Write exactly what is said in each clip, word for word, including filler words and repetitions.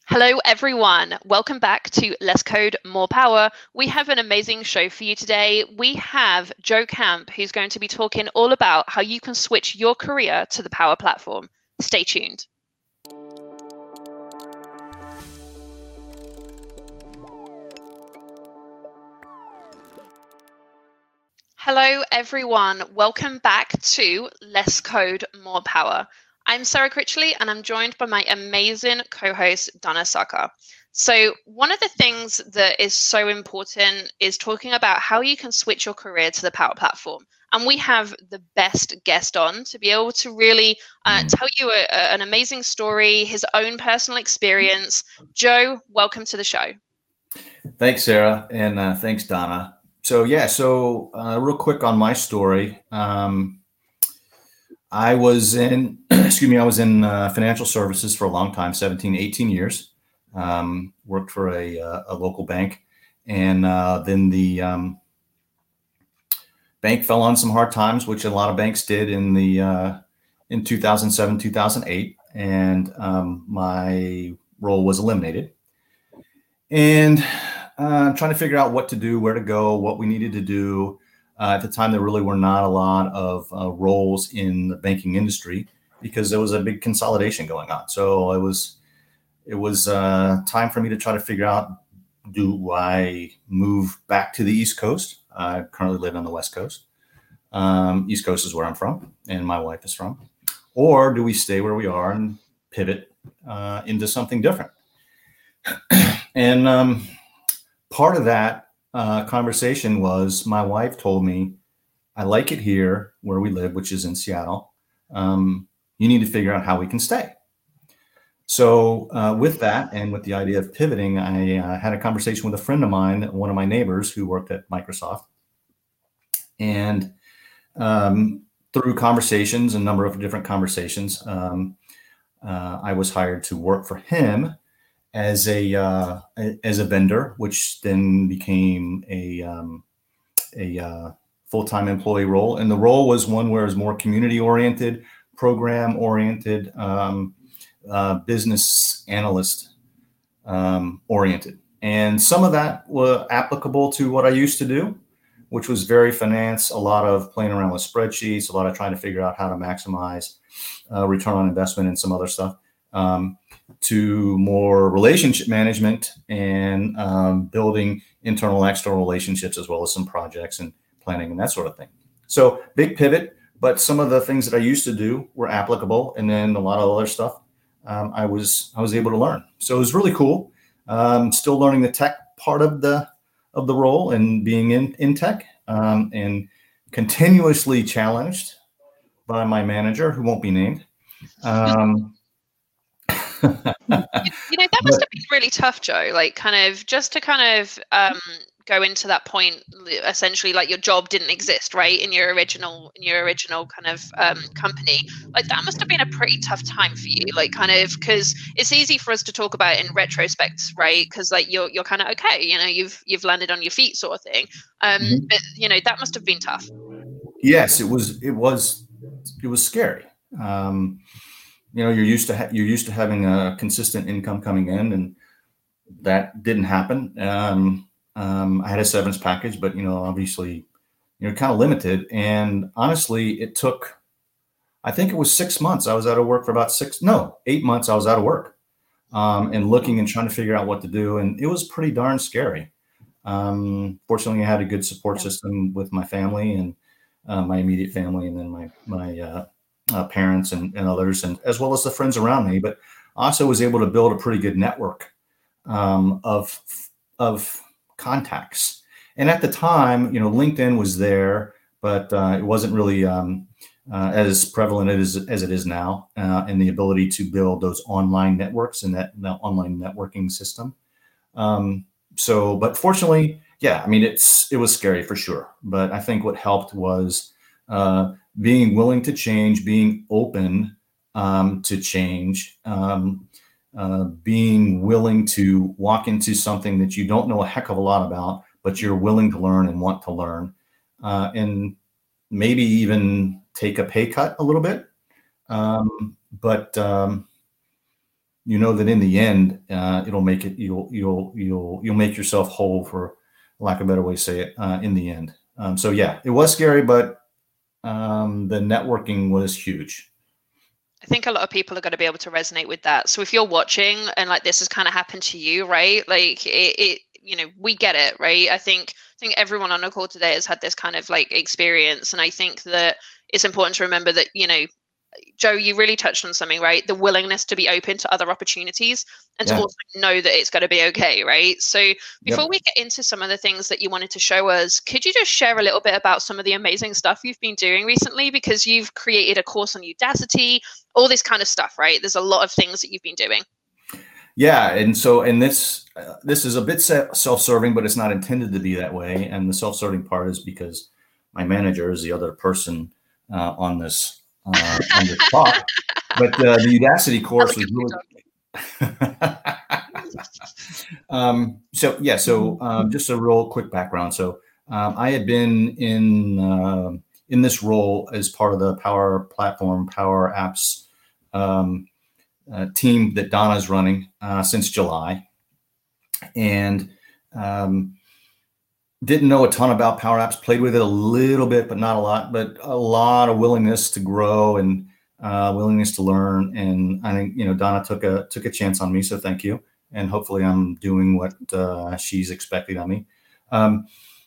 Hello, everyone. Welcome back to Less Code, More Power. We have an amazing show for you today. We have Joe Camp, who's going to be talking all about how you can switch your career to the Power Platform. Stay tuned. Hello, everyone. Welcome back to Less Code, More Power. I'm Sarah Critchley, and I'm joined by my amazing co-host, Donna Saka. So one of the things that is so important is talking about how you can switch your career to the Power Platform. And we have the best guest on to be able to really uh, tell you a, a, an amazing story, his own personal experience. Joe, welcome to the show. Thanks, Sarah, and uh, thanks, Donna. So yeah, so uh, real quick on my story. Um, I was in, excuse me, I was in uh, financial services for a long time, seventeen, eighteen years. Um, worked for a, uh, a local bank, and uh, then the um, bank fell on some hard times, which a lot of banks did in the uh, in two thousand seven, two thousand eight, and um, my role was eliminated. And uh, trying to figure out what to do, where to go, what we needed to do. Uh, at the time, there really were not a lot of uh, roles in the banking industry because there was a big consolidation going on. So it was it was uh, time for me to try to figure out, do I move back to the East Coast? I currently live on the West Coast. Um, East Coast is where I'm from, and my wife is from. Or do we stay where we are and pivot uh, into something different? And um, part of that uh, conversation was my wife told me, I like it here where we live, which is in Seattle. Um, you need to figure out how we can stay. So uh, with that, and with the idea of pivoting, I uh, had a conversation with a friend of mine, one of my neighbors who worked at Microsoft. And um, through conversations, a number of different conversations, um, uh, I was hired to work for him as a uh, as a vendor, which then became a um, a uh, full-time employee role. And the role was one where it was more community-oriented, program-oriented, um, uh, business analyst um, oriented. And some of that was applicable to what I used to do, which was very finance, a lot of playing around with spreadsheets, a lot of trying to figure out how to maximize uh, return on investment and some other stuff. Um, to more relationship management and um, building internal and external relationships, as well as some projects and planning and that sort of thing. So big pivot, but some of the things that I used to do were applicable. And then a lot of other stuff um, I was I was able to learn. So it was really cool. Um, still learning the tech part of the of the role and being in, in tech um, and continuously challenged by my manager, who won't be named. Um, you, you know, that must have been really tough, Joe. Like, kind of just to kind of um, go into that point. Essentially, like your job didn't exist, right? In your original, in your original kind of um, company. Like that must have been a pretty tough time for you. Like, kind of, because it's easy for us to talk about it in retrospect, right? Because like you're you're kind of okay, you know, you've you've landed on your feet, sort of thing. Um, mm-hmm. But you know, that must have been tough. Yes, it was. It was. It was scary. Um, you know, you're used to ha- you're used to having a consistent income coming in, and that didn't happen. Um, um, I had a severance package, but you know, obviously, you're kind of limited. And honestly, it took, I think it was six months. I was out of work for about six, no, eight months. I was out of work, um, and looking and trying to figure out what to do, and it was pretty darn scary. Um, fortunately, I had a good support system with my family and uh, my immediate family, and then my my uh, uh, parents and, and others, and as well as the friends around me. But I also was able to build a pretty good network um, of of contacts. And at the time, you know, LinkedIn was there, but uh, it wasn't really um, uh, as prevalent as, as it is now, uh, and the ability to build those online networks and that, that online networking system. Um, so, but fortunately, yeah, I mean, it's it was scary for sure. But I think what helped was uh, being willing to change, being open um, to change, um, uh, being willing to walk into something that you don't know a heck of a lot about, but you're willing to learn and want to learn, uh, and maybe even take a pay cut a little bit. Um, but um, you know that in the end, uh, it'll make it, you'll, you'll, you'll, you'll make yourself whole, for lack of a better way to say it, uh, in the end. Um, so yeah, it was scary, but um, the networking was huge. I think a lot of people are going to be able to resonate with that. So if you're watching and like this has kind of happened to you, right? Like it, it you know, we get it, right? I think I think everyone on the call today has had this kind of like experience, and I think that it's important to remember that, you know, Joe, you really touched on something, right? The willingness to be open to other opportunities and yeah. to also know that it's going to be okay, right? So before yep. we get into some of the things that you wanted to show us, could you just share a little bit about some of the amazing stuff you've been doing recently? Because you've created a course on Udacity, all this kind of stuff, right? There's a lot of things that you've been doing. Yeah, and so, and this uh, this is a bit self-serving, but it's not intended to be that way. And the self-serving part is because my manager is the other person uh, on this Uh, on the talk, but uh, the Udacity course was really. um, so yeah, so um, just a real quick background. So um, I had been in uh, in this role as part of the Power Platform, Power Apps um, uh, team that Donna's running uh, since July, and um, didn't know a ton about Power Apps, played with it a little bit, but not a lot, but a lot of willingness to grow and uh, willingness to learn. And I think, you know, Donna took a, took a chance on me. So thank you. And hopefully I'm doing what uh, she's expecting on me. Um,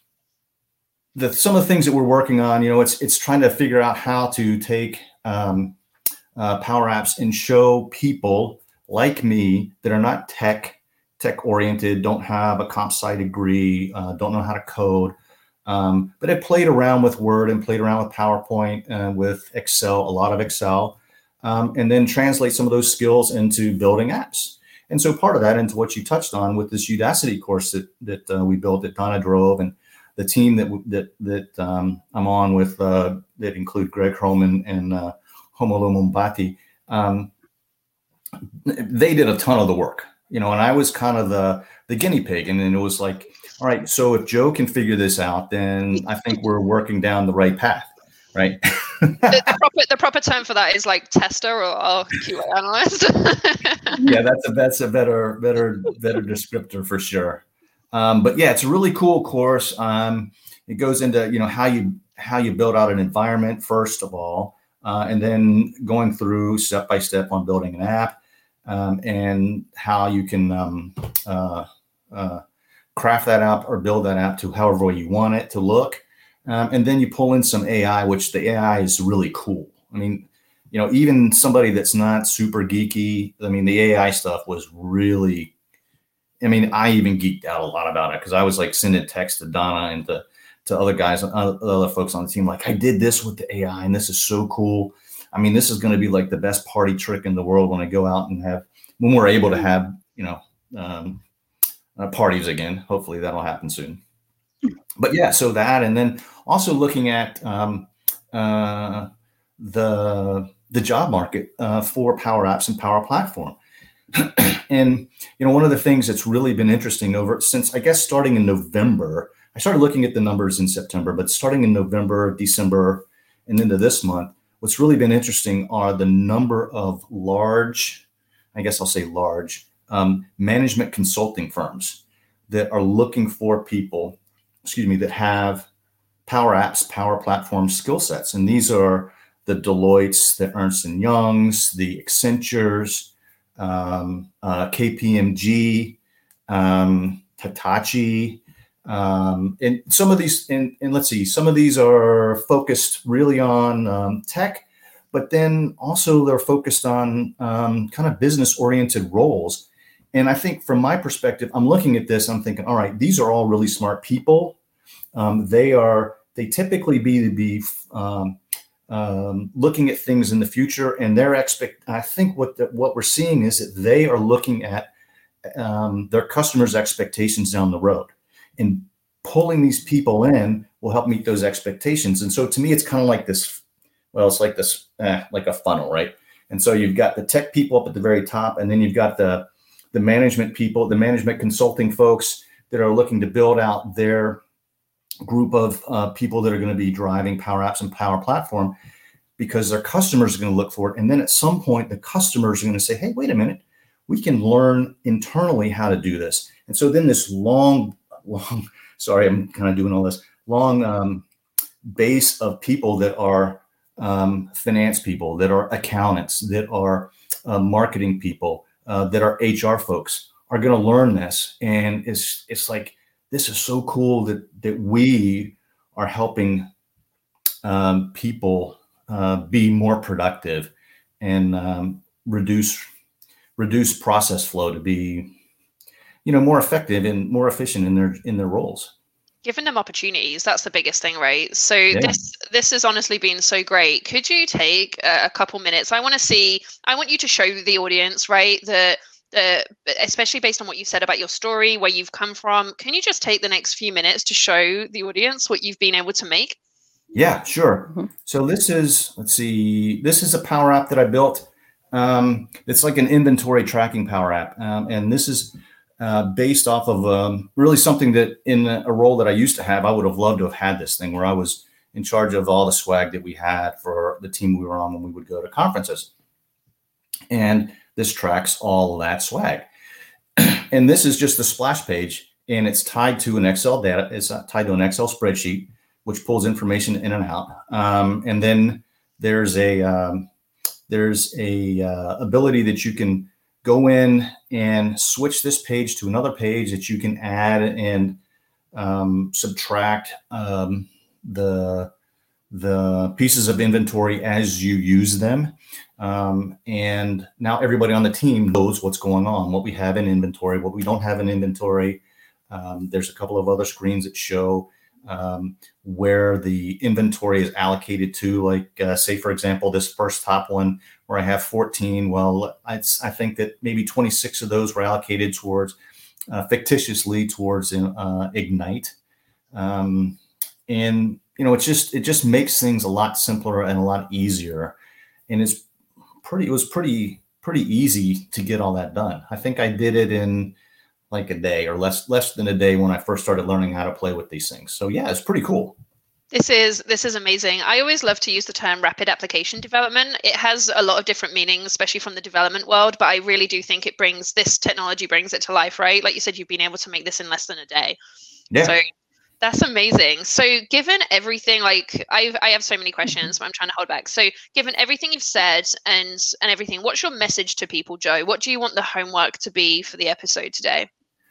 the, some of the things that we're working on, you know, it's, it's trying to figure out how to take um, uh, Power Apps and show people like me that are not tech tech oriented, don't have a comp sci degree, uh, don't know how to code, um, but I played around with Word and played around with PowerPoint and with Excel, a lot of Excel, um, and then translate some of those skills into building apps. And so part of that into what you touched on with this Udacity course that that uh, we built, that Donna drove, and the team that that that um, I'm on with uh, that include Greg Hroman and uh, Homolo Mumbati. Um, they did a ton of the work. You know, and I was kind of the the guinea pig, and then it was like, all right, so if Joe can figure this out, then I think we're working down the right path, right? the, the, proper, the proper term for that is like tester or, or Q A analyst. Yeah, that's a that's a better better better descriptor for sure. Um, but yeah, it's a really cool course. Um, it goes into, you know, how you how you build out an environment first of all, uh, and then going through step by step on building an app. Um, and how you can um, uh, uh, craft that app or build that app to however way you want it to look. Um, and then you pull in some A I, which the A I is really cool. I mean, you know, even somebody that's not super geeky, I mean, the A I stuff was really, I mean, I even geeked out a lot about it because I was like sending texts to Donna and to, to other guys, other folks on the team, like, I did this with the A I and this is so cool. I mean, this is going to be like the best party trick in the world when I go out and have, when we're able to have, you know, um, uh, parties again. Hopefully that'll happen soon. But yeah, so that, and then also looking at um, uh, the the job market uh, for Power Apps and Power Platform. And, you know, one of the things that's really been interesting over since, I guess, starting in November, I started looking at the numbers in September, but starting in November, December, and into this month, what's really been interesting are the number of large, I guess I'll say large, um, management consulting firms that are looking for people, excuse me, that have Power Apps, Power Platform skill sets. And these are the Deloittes, the Ernst and Youngs, the Accentures, um, uh, K P M G, um, Hitachi, Um, and some of these, and, and let's see, some of these are focused really on um, tech, but then also they're focused on um, kind of business-oriented roles. And I think from my perspective, I'm looking at this, I'm thinking, all right, these are all really smart people. Um, they are, they typically be to be um, um, looking at things in the future, and their expect. I think what the, what we're seeing is that they are looking at um, their customers' expectations down the road. And pulling these people in will help meet those expectations. And so to me, it's kind of like this, well, it's like this, eh, like a funnel, right? And so you've got the tech people up at the very top, and then you've got the, the management people, the management consulting folks that are looking to build out their group of uh, people that are going to be driving Power Apps and Power Platform, because their customers are going to look for it. And then at some point, the customers are going to say, hey, wait a minute, we can learn internally how to do this. And so then this long, long, sorry, I'm kind of doing all this long um, base of people that are um, finance people, that are accountants, that are uh, marketing people, uh, that are H R folks are going to learn this. And it's, it's like, this is so cool that, that we are helping um, people uh, be more productive and um, reduce reduce process flow to be, you know, more effective and more efficient in their in their roles. Giving them opportunities, that's the biggest thing, right? So Yeah. this this has honestly been so great. Could you take a, a couple minutes? I want to see, I want you to show the audience, right, the the especially based on what you said about your story, where you've come from. Can you just take the next few minutes to show the audience what you've been able to make? Yeah, sure. Mm-hmm. So this is, let's see, this is a Power App that I built. Um, it's like an inventory tracking Power App. Um, and this is uh, based off of um, really something that in a role that I used to have, I would have loved to have had this thing where I was in charge of all the swag that we had for the team we were on when we would go to conferences. And this tracks all of that swag. And this is just the splash page, and it's tied to an Excel data. It's tied to an Excel spreadsheet, which pulls information in and out. Um, and then there's a um, there's a uh, ability that you can go in and switch this page to another page that you can add and um, subtract um, the the pieces of inventory as you use them. Um, and now everybody on the team knows what's going on, what we have in inventory, what we don't have in inventory. Um, there's a couple of other screens that show um, where the inventory is allocated to, like, uh, say, for example, this first top one where I have fourteen. Well, I, I think that maybe twenty-six of those were allocated towards uh, fictitiously towards uh, Ignite. Um, and, you know, it's just, it just makes things a lot simpler and a lot easier. And it's pretty, it was pretty, pretty easy to get all that done. I think I did it in like a day or less, less than a day when I first started learning how to play with these things. So yeah, it's pretty cool. This is this is amazing. I always love to use the term rapid application development. It has a lot of different meanings, especially from the development world, but I really do think it brings, this technology brings it to life, right? Like you said, you've been able to make this in less than a day. Yeah. So that's amazing. So given everything, like I've, I have so many questions, but I'm trying to hold back. So given everything you've said and and everything, what's your message to people, Joe? What do you want the homework to be for the episode today?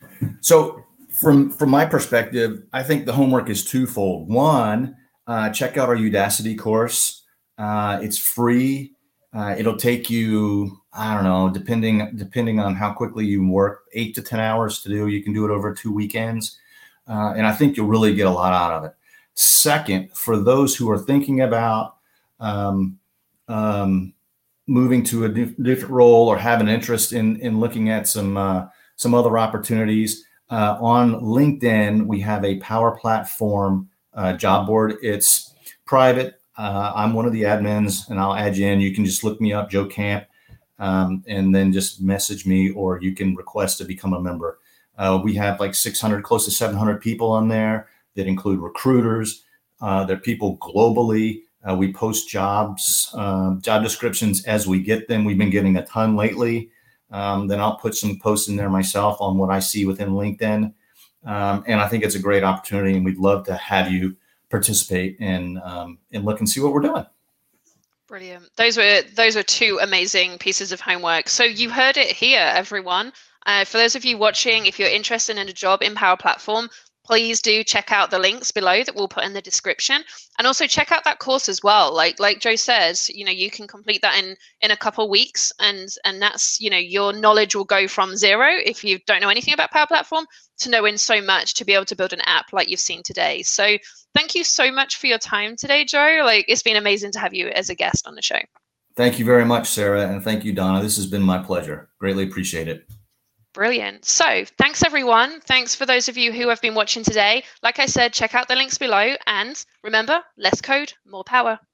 So from from my perspective, I think the homework is twofold. One, uh, check out our Udacity course. Uh, it's free. Uh, it'll take you, I don't know, depending depending on how quickly you work, eight to ten hours to do. You can do it over two weekends. Uh, and I think you'll really get a lot out of it. Second, for those who are thinking about um, um, moving to a diff- different role or have an interest in in looking at some uh, some other opportunities, uh, on LinkedIn, we have a Power Platform uh, job board. It's private. Uh, I'm one of the admins, and I'll add you in. You can just look me up, Joe Camp, um, and then just message me, or you can request to become a member. Uh, we have like six hundred, close to seven hundred people on there that include recruiters. Uh, there are people globally. Uh, we post jobs, uh, job descriptions as we get them. We've been getting a ton lately. Um, then I'll put some posts in there myself on what I see within LinkedIn. Um, and I think it's a great opportunity, and we'd love to have you participate and, um, and look and see what we're doing. Brilliant. Those were those were two amazing pieces of homework. So you heard it here, everyone. Uh, for those of you watching, if you're interested in a job in Power Platform, please do check out the links below that we'll put in the description, and also check out that course as well. Like like Joe says, you know, you can complete that in in a couple of weeks, and and that's, you know, your knowledge will go from zero if you don't know anything about Power Platform to knowing so much to be able to build an app like you've seen today. So thank you so much for your time today, Joe. Like, it's been amazing to have you as a guest on the show. Thank you very much, Sarah, and thank you, Donna. This has been my pleasure. Greatly appreciate it. Brilliant. So thanks, everyone. Thanks for those of you who have been watching today. Like I said, check out the links below, and remember, less code, more power.